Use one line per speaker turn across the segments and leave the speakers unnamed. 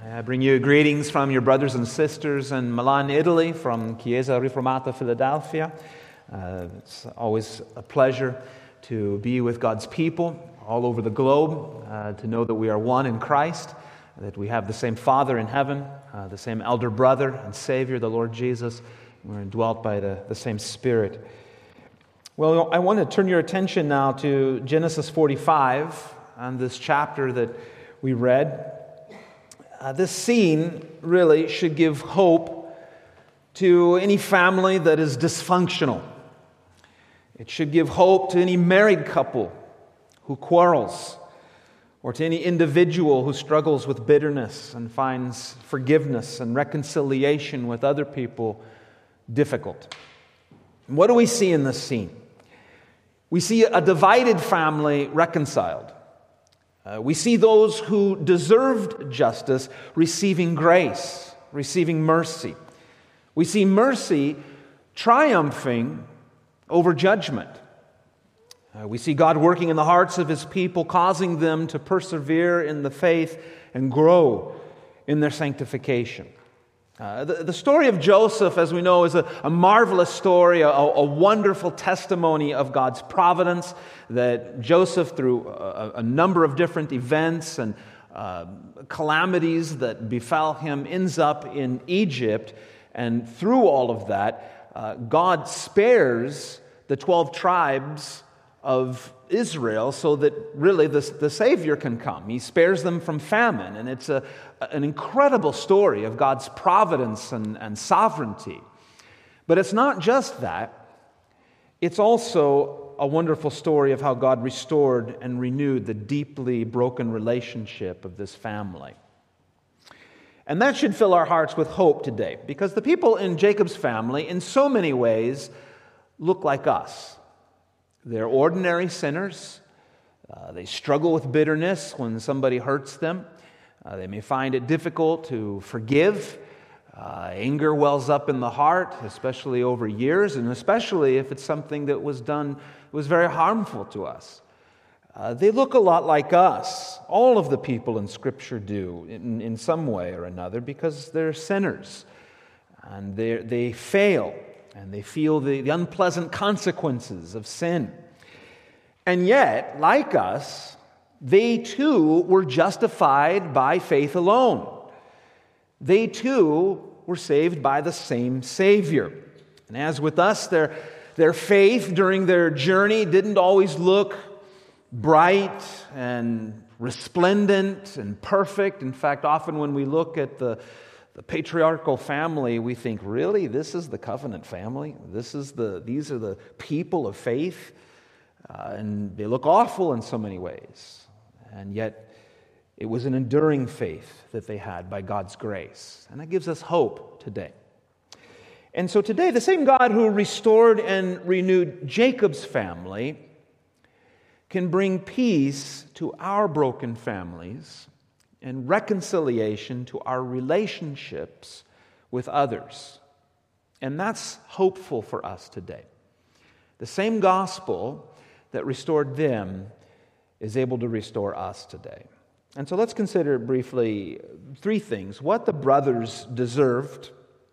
I bring you greetings from your brothers and sisters in Milan, Italy, from Chiesa Riformata, Philadelphia. It's always a pleasure to be with God's people all over the globe, to know that we are one in Christ, that we have the same Father in heaven, the same elder brother and Savior, the Lord Jesus. We're indwelt by the same Spirit. Well, I want to turn your attention now to Genesis 45 and this chapter that we read. This scene really should give hope to any family that is dysfunctional. It should give hope to any married couple who quarrels, or to any individual who struggles with bitterness and finds forgiveness and reconciliation with other people difficult. And what do we see in this scene? We see a divided family reconciled. We see those who deserved justice receiving grace, receiving mercy. We see mercy triumphing over judgment. We see God working in the hearts of His people, causing them to persevere in the faith and grow in their sanctification. The story of Joseph, as we know, is a marvelous story, a wonderful testimony of God's providence, that Joseph, through a number of different events and calamities that befell him, ends up in Egypt. And through all of that, God spares the 12 tribes of Israel so that really the Savior can come. He spares them from famine, and it's an incredible story of God's providence and sovereignty. But it's not just that. It's also a wonderful story of how God restored and renewed the deeply broken relationship of this family. And that should fill our hearts with hope today, because the people in Jacob's family, in so many ways, look like us. They're ordinary sinners. They struggle with bitterness when somebody hurts them. They may find it difficult to forgive. Anger wells up in the heart, especially over years, and especially if it's something that was very harmful to us. They look a lot like us. All of the people in Scripture do, in some way or another, because they're sinners. And they fail, and they feel the unpleasant consequences of sin. And yet, like us, they too were justified by faith alone. They too were saved by the same Savior. And as with us, their faith during their journey didn't always look bright and resplendent and perfect. In fact, often when we look at the patriarchal family, we think, really, this is the covenant family? These are the people of faith? And they look awful in so many ways. And yet, it was an enduring faith that they had by God's grace. And that gives us hope today. And so today, the same God who restored and renewed Jacob's family can bring peace to our broken families and reconciliation to our relationships with others. And that's hopeful for us today. The same gospel that restored them is able to restore us today. And so let's consider briefly three things: what the brothers deserved,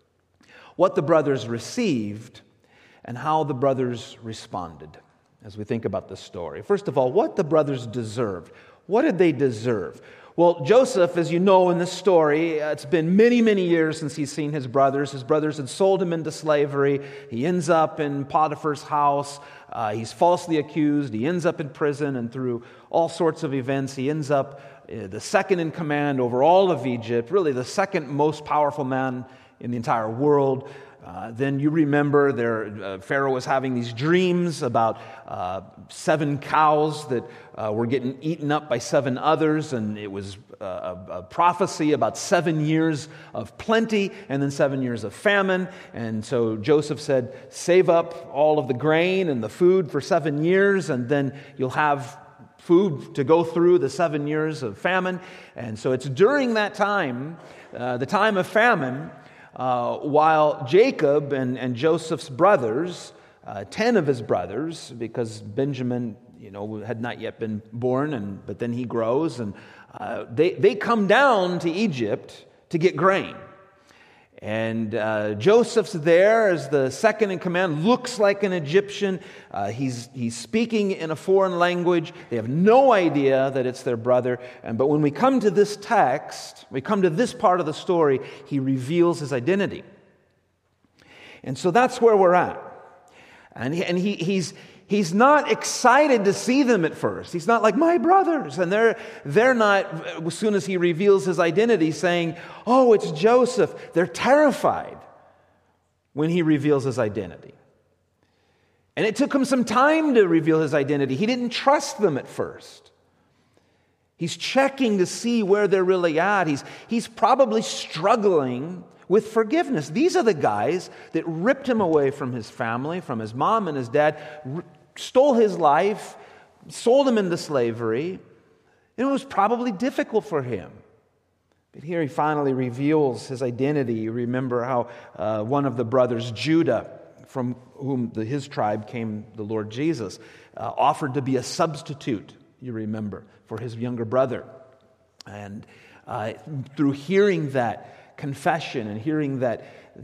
what the brothers received, and how the brothers responded as we think about this story. First of all, what the brothers deserved. What did they deserve? Well, Joseph, as you know in this story, it's been many, many years since he's seen his brothers. His brothers had sold him into slavery. He ends up in Potiphar's house. He's falsely accused. He ends up in prison, and through all sorts of events, he ends up the second in command over all of Egypt, really the second most powerful man in the entire world. Then you remember Pharaoh was having these dreams about 7 cows that were getting eaten up by 7 others, and it was a prophecy about 7 years of plenty and then 7 years of famine. And so Joseph said, save up all of the grain and the food for 7 years, and then you'll have food to go through the 7 years of famine. And so it's during that time, the time of famine, while Jacob and Joseph's brothers, 10 of his brothers, because Benjamin had not yet been born, but then he grows, and they come down to Egypt to get grain. And Joseph's there as the second in command, looks like an Egyptian. He's speaking in a foreign language. They have no idea that it's their brother. But when we come to this text, we come to this part of the story, he reveals his identity. And so that's where we're at. And he's not excited to see them at first. He's not like, my brothers. And they're not, as soon as he reveals his identity, saying, oh, it's Joseph. They're terrified when he reveals his identity. And it took him some time to reveal his identity. He didn't trust them at first. He's checking to see where they're really at. He's probably struggling with forgiveness. These are the guys that ripped him away from his family, from his mom and his dad, stole his life, sold him into slavery. It was probably difficult for him. But here he finally reveals his identity. You remember how one of the brothers, Judah, from whom his tribe came the Lord Jesus, offered to be a substitute, you remember, for his younger brother. And through hearing that confession and hearing that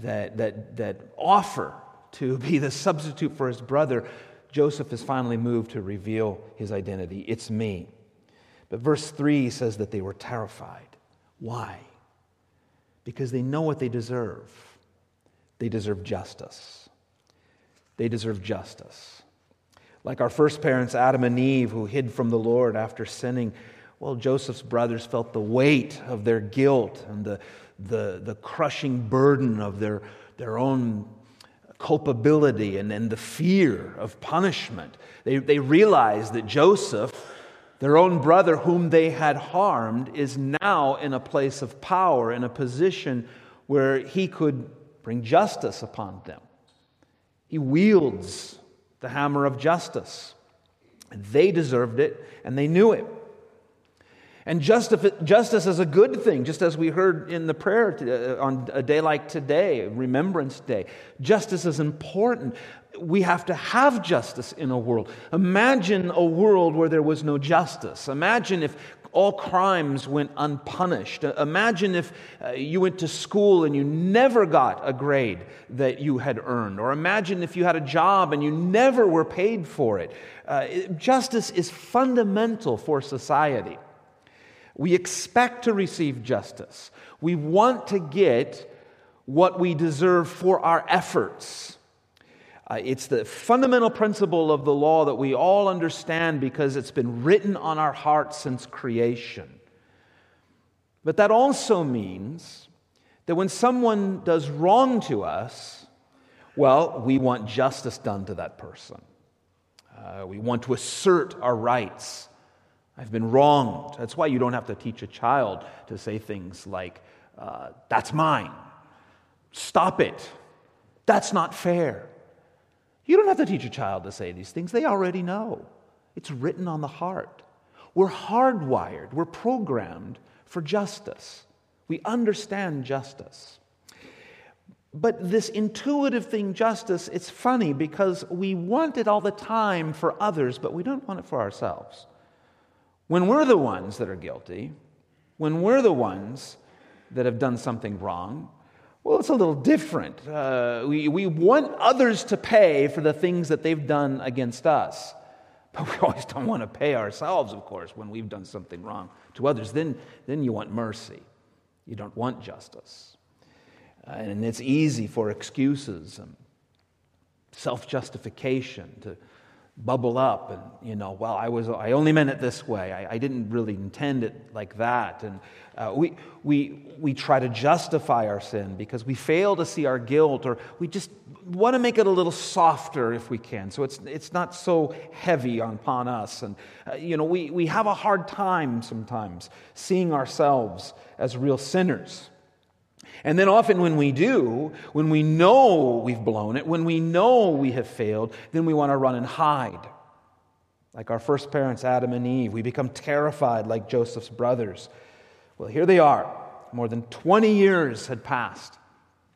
offer to be the substitute for his brother, Joseph is finally moved to reveal his identity. It's me. But verse 3 says that they were terrified. Why? Because they know what they deserve. They deserve justice. They deserve justice. Like our first parents, Adam and Eve, who hid from the Lord after sinning, well, Joseph's brothers felt the weight of their guilt and the crushing burden of their own culpability and the fear of punishment. They realized that Joseph, their own brother whom they had harmed, is now in a place of power, in a position where he could bring justice upon them. He wields the hammer of justice. They deserved it, and they knew it. And justice is a good thing, just as we heard in the prayer on a day like today, Remembrance Day. Justice is important. We have to have justice in a world. Imagine a world where there was no justice. Imagine if all crimes went unpunished. Imagine if you went to school and you never got a grade that you had earned. Or imagine if you had a job and you never were paid for it. Justice is fundamental for society. We expect to receive justice. We want to get what we deserve for our efforts. It's the fundamental principle of the law that we all understand because it's been written on our hearts since creation. But that also means that when someone does wrong to us, well, we want justice done to that person. We want to assert our rights. I've been wronged. That's why you don't have to teach a child to say things like, that's mine. Stop it. That's not fair. You don't have to teach a child to say these things. They already know. It's written on the heart. We're hardwired. We're programmed for justice. We understand justice. But this intuitive thing, justice, it's funny because we want it all the time for others, but we don't want it for ourselves. When we're the ones that are guilty, when we're the ones that have done something wrong, well, it's a little different. We want others to pay for the things that they've done against us. But we always don't want to pay ourselves, of course, when we've done something wrong to others. Then you want mercy. You don't want justice. And it's easy for excuses and self-justification to bubble up and, well, I only meant it this way. I didn't really intend it like that. And we try to justify our sin because we fail to see our guilt, or we just want to make it a little softer if we can, so it's not so heavy upon us. And we have a hard time sometimes seeing ourselves as real sinners. And then often when we do, when we know we've blown it, when we know we have failed, then we want to run and hide. Like our first parents, Adam and Eve, we become terrified like Joseph's brothers. Well, here they are. More than 20 years had passed,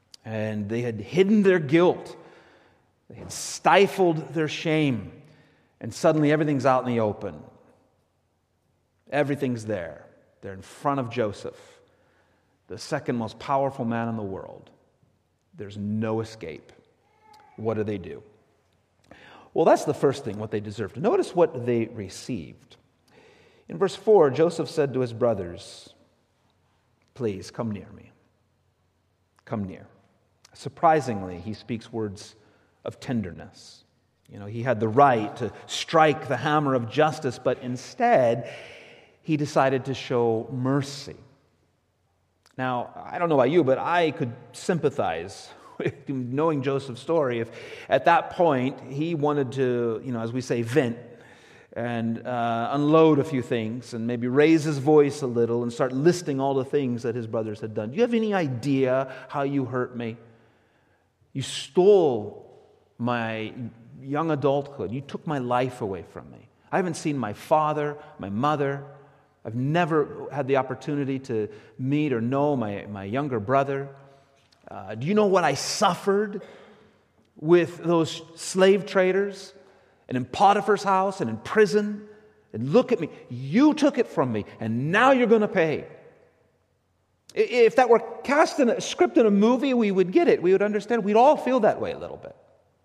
and they had hidden their guilt. They had stifled their shame. And suddenly everything's out in the open. Everything's there. They're in front of Joseph, the second most powerful man in the world. There's no escape. What do? Well, that's the first thing, what they deserved. Notice what they received. In verse 4, Joseph said to his brothers, "Please, come near me. Come near." Surprisingly, he speaks words of tenderness. He had the right to strike the hammer of justice, but instead, he decided to show mercy. Now, I don't know about you, but I could sympathize with knowing Joseph's story if at that point he wanted to, as we say, vent and unload a few things and maybe raise his voice a little and start listing all the things that his brothers had done. Do you have any idea how you hurt me? You stole my young adulthood. You took my life away from me. I haven't seen my father, my mother. I've never had the opportunity to meet or know my younger brother. Do you know what I suffered with those slave traders and in Potiphar's house and in prison? And look at me. You took it from me, and now you're going to pay. If that were cast in a script in a movie, we would get it. We would understand. We'd all feel that way a little bit.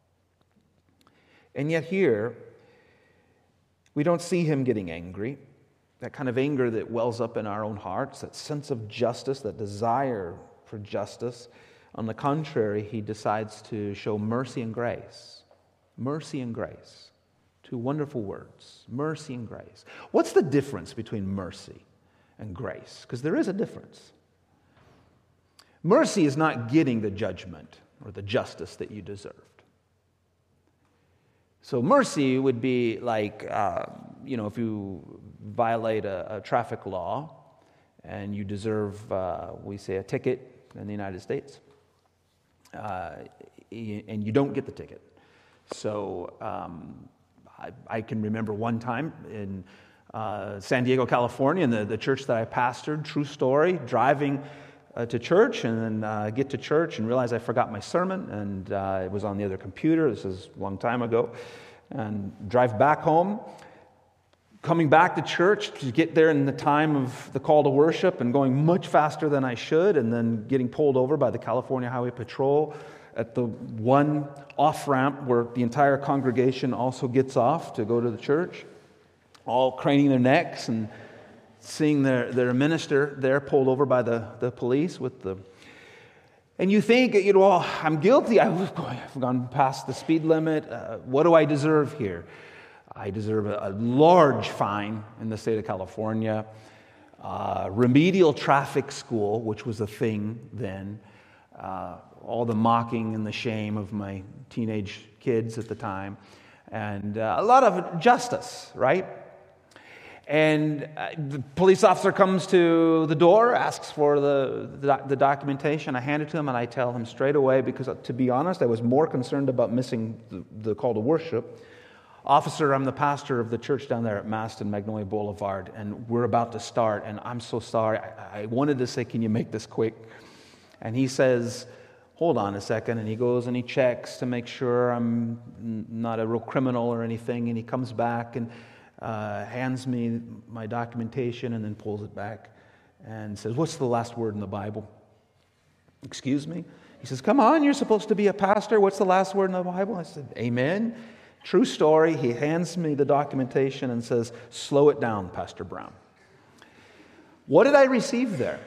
And yet here, we don't see him getting angry. That kind of anger that wells up in our own hearts, that sense of justice, that desire for justice. On the contrary, he decides to show mercy and grace. Mercy and grace. Two wonderful words. Mercy and grace. What's the difference between mercy and grace? Because there is a difference. Mercy is not getting the judgment or the justice that you deserved. So mercy would be like, if you violate a traffic law and you deserve, we say, a ticket in the United States, and you don't get the ticket. So I can remember one time in San Diego, California, in the church that I pastored, true story, driving to church and then get to church and realize I forgot my sermon and it was on the other computer. This is a long time ago. And drive back home, coming back to church to get there in the time of the call to worship and going much faster than I should, and then getting pulled over by the California Highway Patrol at the one off-ramp where the entire congregation also gets off to go to the church, all craning their necks and seeing their minister there pulled over by the police with the... And you think, I'm guilty. I've gone past the speed limit. What do I deserve here? I deserve a large fine in the state of California, remedial traffic school, which was a thing then, all the mocking and the shame of my teenage kids at the time, and a lot of justice, right? And the police officer comes to the door, asks for the documentation. I hand it to him, and I tell him straight away, because to be honest, I was more concerned about missing the call to worship. Officer, I'm the pastor of the church down there at Maston, Magnolia Boulevard, and we're about to start, and I'm so sorry. I wanted to say, can you make this quick? And he says, hold on a second, and he goes and he checks to make sure I'm not a real criminal or anything, and he comes back and hands me my documentation and then pulls it back and says, what's the last word in the Bible? Excuse me? He says, come on, you're supposed to be a pastor. What's the last word in the Bible? I said, amen. True story. He hands me the documentation and says, slow it down, Pastor Brown. What did I receive there?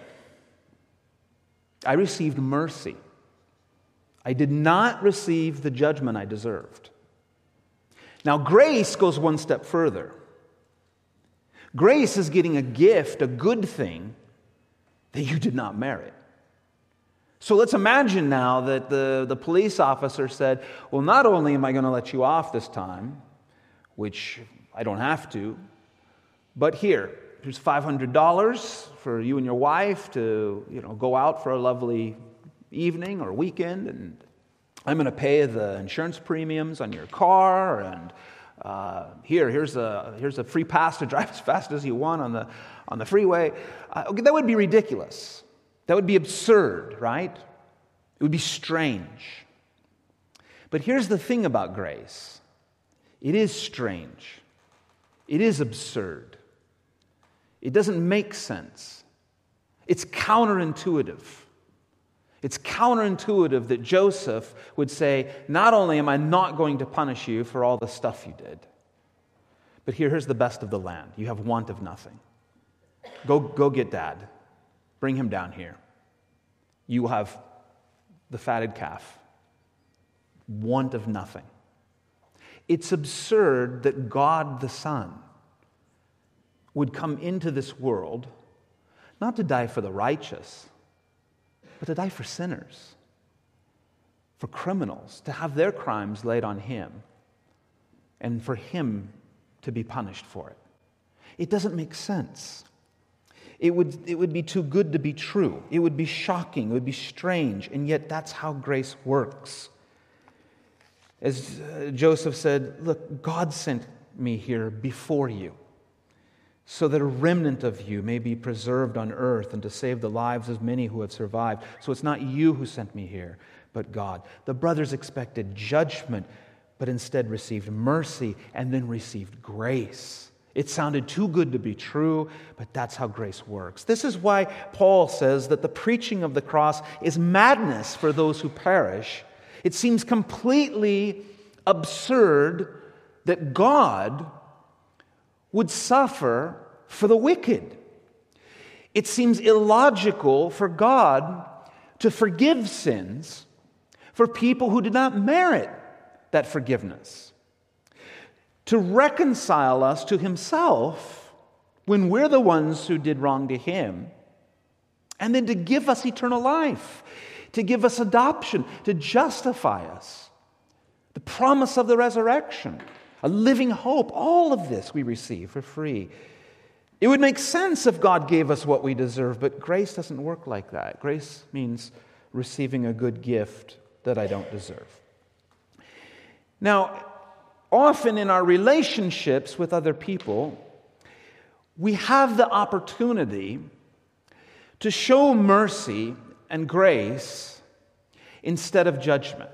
I received mercy. I did not receive the judgment I deserved. Now, grace goes one step further. Grace is getting a gift, a good thing, that you did not merit. So let's imagine now that the police officer said, well, not only am I going to let you off this time, which I don't have to, but here's $500 for you and your wife to, go out for a lovely evening or weekend, and I'm going to pay the insurance premiums on your car, and here's a free pass to drive as fast as you want on the freeway. That would be ridiculous. That would be absurd, right? It would be strange. But here's the thing about grace. It is strange. It is absurd. It doesn't make sense. It's counterintuitive. It's counterintuitive that Joseph would say, not only am I not going to punish you for all the stuff you did, but here's the best of the land. You have want of nothing. Go get Dad. Bring him down here. You will have the fatted calf. Want of nothing. It's absurd that God the Son would come into this world not to die for the righteous, but to die for sinners, for criminals, to have their crimes laid on him, and for him to be punished for it. It doesn't make sense. It would be too good to be true. It would be shocking. It would be strange. And yet that's how grace works. As Joseph said, look, God sent me here before you, so that a remnant of you may be preserved on earth and to save the lives of many who have survived. So it's not you who sent me here, but God. The brothers expected judgment, but instead received mercy and then received grace. It sounded too good to be true, but that's how grace works. This is why Paul says that the preaching of the cross is madness for those who perish. It seems completely absurd that God would suffer for the wicked. It seems illogical for God to forgive sins for people who did not merit that forgiveness. To reconcile us to himself when we're the ones who did wrong to him, and then to give us eternal life, to give us adoption, to justify us, the promise of the resurrection, a living hope. All of this we receive for free. It would make sense if God gave us what we deserve, but grace doesn't work like that. Grace means receiving a good gift that I don't deserve. Now, often in our relationships with other people, we have the opportunity to show mercy and grace instead of judgment.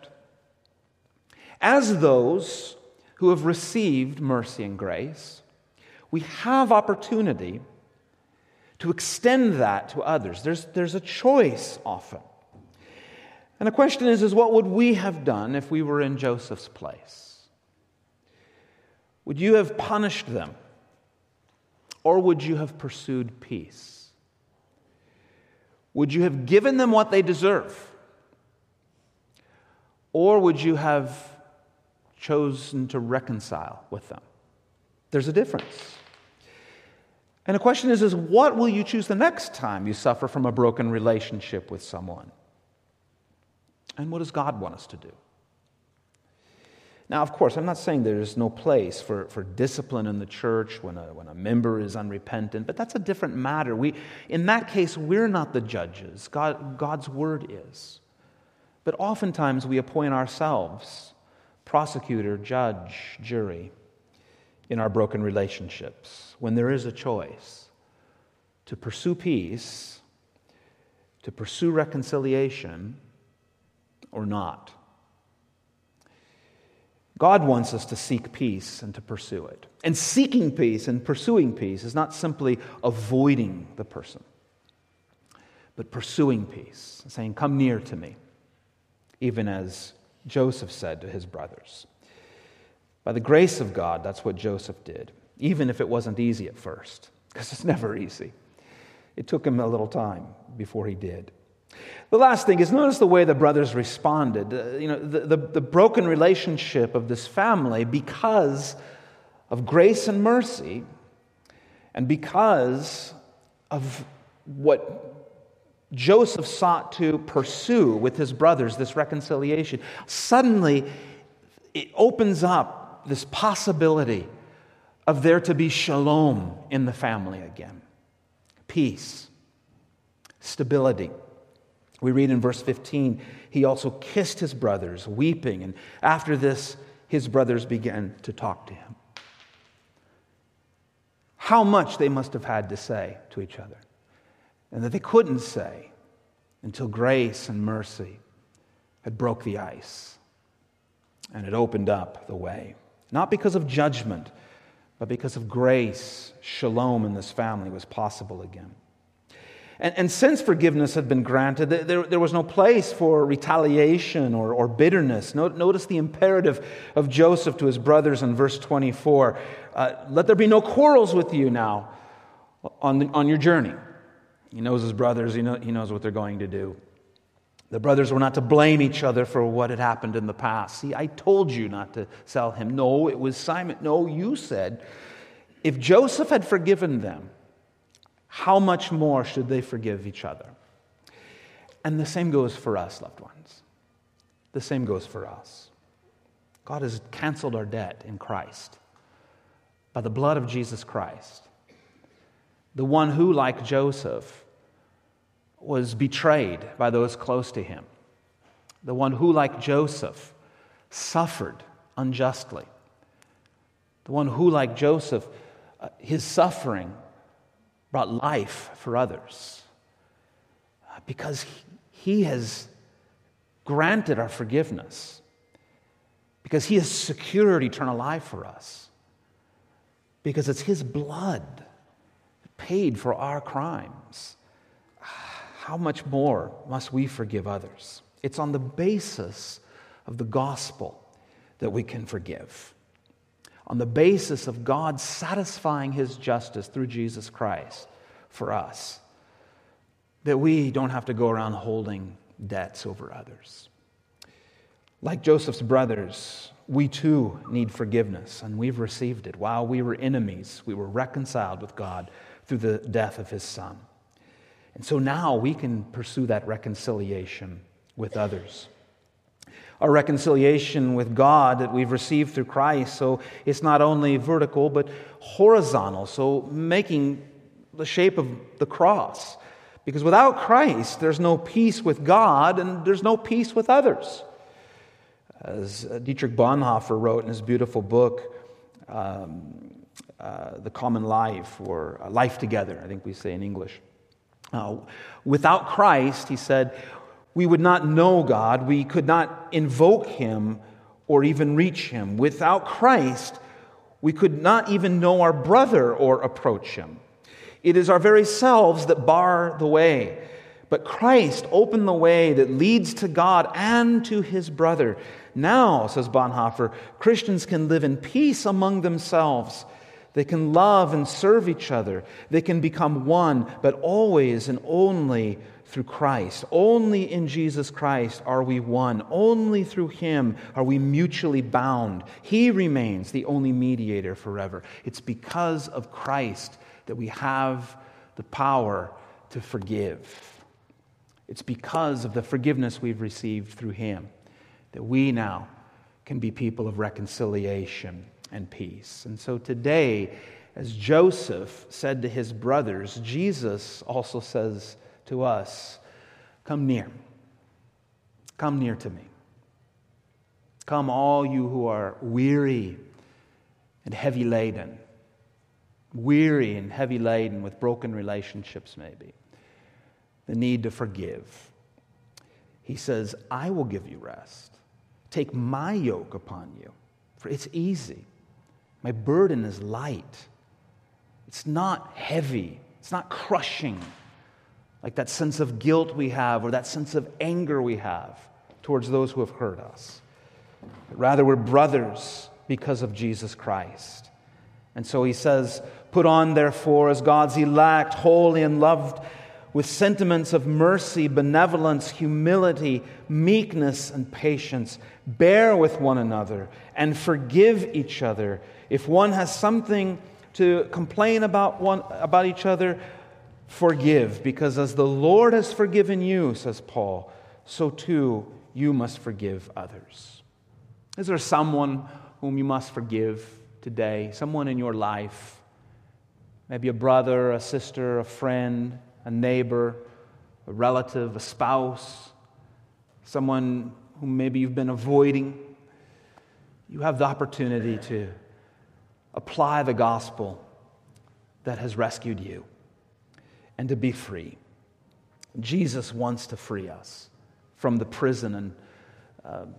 As those who have received mercy and grace, we have opportunity to extend that to others. There's a choice often. And the question is what would we have done if we were in Joseph's place? Would you have punished them? Or would you have pursued peace? Would you have given them what they deserve? Or would you have chosen to reconcile with them? There's a difference. And the question is what will you choose the next time you suffer from a broken relationship with someone? And what does God want us to do? Now, of course, I'm not saying there's no place for discipline in the church when a member is unrepentant, but that's a different matter. In that case, we're not the judges. God's word is. But oftentimes we appoint ourselves prosecutor, judge, jury in our broken relationships when there is a choice to pursue peace, to pursue reconciliation, or not. God wants us to seek peace and to pursue it. And seeking peace and pursuing peace is not simply avoiding the person, but pursuing peace, saying, "Come near to me," even as Joseph said to his brothers. By the grace of God, that's what Joseph did, even if it wasn't easy at first, because it's never easy. It took him a little time before he did. The last thing is, notice the way the brothers responded. The broken relationship of this family, because of grace and mercy, and because of what Joseph sought to pursue with his brothers, this reconciliation, suddenly it opens up this possibility of there to be shalom in the family again. Peace, stability. We read in verse 15, he also kissed his brothers, weeping, and after this, his brothers began to talk to him. How much they must have had to say to each other, and that they couldn't say until grace and mercy had broke the ice and had opened up the way. Not because of judgment, but because of grace, shalom in this family was possible again. And since forgiveness had been granted, there was no place for retaliation or bitterness. Notice the imperative of Joseph to his brothers in verse 24. Let there be no quarrels with you now on your journey. He knows his brothers. He knows what they're going to do. The brothers were not to blame each other for what had happened in the past. See, I told you not to sell him. No, it was Simon. No, you said. If Joseph had forgiven them, how much more should they forgive each other? And the same goes for us, loved ones. The same goes for us. God has canceled our debt in Christ by the blood of Jesus Christ. The one who, like Joseph, was betrayed by those close to him. The one who, like Joseph, suffered unjustly. The one who, like Joseph, his suffering brought life for others. Because he has granted our forgiveness. Because he has secured eternal life for us. Because it's his blood that paid for our crimes. How much more must we forgive others? It's on the basis of the gospel that we can forgive. On the basis of God satisfying his justice through Jesus Christ for us, that we don't have to go around holding debts over others. Like Joseph's brothers, we too need forgiveness, and we've received it. While we were enemies, we were reconciled with God through the death of his Son. And so now we can pursue that reconciliation with others. Our reconciliation with God that we've received through Christ, so it's not only vertical but horizontal, so making the shape of the cross. Because without Christ, there's no peace with God and there's no peace with others. As Dietrich Bonhoeffer wrote in his beautiful book, The Common Life, or Life Together, I think we say in English. Without Christ, he said, we would not know God, we could not invoke him or even reach him. Without Christ, we could not even know our brother or approach him. It is our very selves that bar the way. But Christ opened the way that leads to God and to his brother. Now, says Bonhoeffer, Christians can live in peace among themselves. They can love and serve each other. They can become one, but always and only through Christ. Only in Jesus Christ are we one. Only through him are we mutually bound. He remains the only mediator forever. It's because of Christ that we have the power to forgive. It's because of the forgiveness we've received through him that we now can be people of reconciliation and peace. And so today, as Joseph said to his brothers, Jesus also says to us, come near. Come near to me. Come all you who are weary and heavy laden. Weary and heavy laden with broken relationships maybe. The need to forgive. He says, I will give you rest. Take my yoke upon you, for it's easy. My burden is light. It's not heavy. It's not crushing like that sense of guilt we have or that sense of anger we have towards those who have hurt us. But rather, we're brothers because of Jesus Christ. And so he says, put on, therefore, as God's elect, holy and loved, with sentiments of mercy, benevolence, humility, meekness, and patience. Bear with one another and forgive each other. If one has something to complain about each other, forgive. Because as the Lord has forgiven you, says Paul, so too you must forgive others. Is there someone whom you must forgive today? Someone in your life? Maybe a brother, a sister, a friend, a neighbor, a relative, a spouse, someone whom maybe you've been avoiding. You have the opportunity to apply the gospel that has rescued you and to be free. Jesus wants to free us from the prison and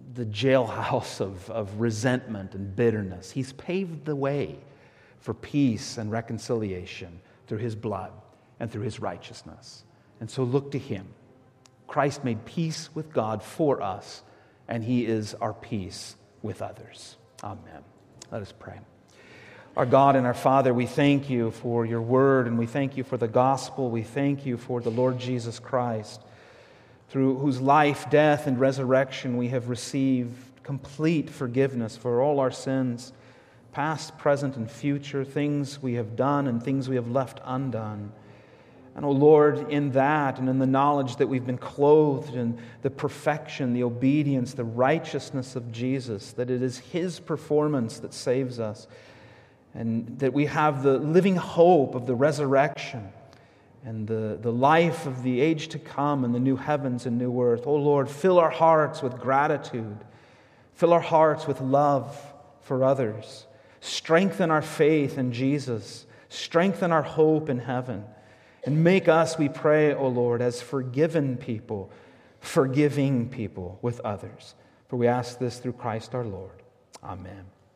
the jailhouse of resentment and bitterness. He's paved the way for peace and reconciliation through His blood and through His righteousness. And so look to Him. Christ made peace with God for us, and He is our peace with others. Amen. Let us pray. Our God and our Father, we thank You for Your word, and we thank You for the gospel. We thank You for the Lord Jesus Christ, through whose life, death, and resurrection we have received complete forgiveness for all our sins, past, present, and future, things we have done and things we have left undone. And, O Lord, in that and in the knowledge that we've been clothed in the perfection, the obedience, the righteousness of Jesus, that it is His performance that saves us, and that we have the living hope of the resurrection and the life of the age to come and the new heavens and new earth. O Lord, fill our hearts with gratitude. Fill our hearts with love for others. Strengthen our faith in Jesus. Strengthen our hope in heaven. And make us, we pray, O Lord, as forgiven people, forgiving people with others. For we ask this through Christ our Lord. Amen.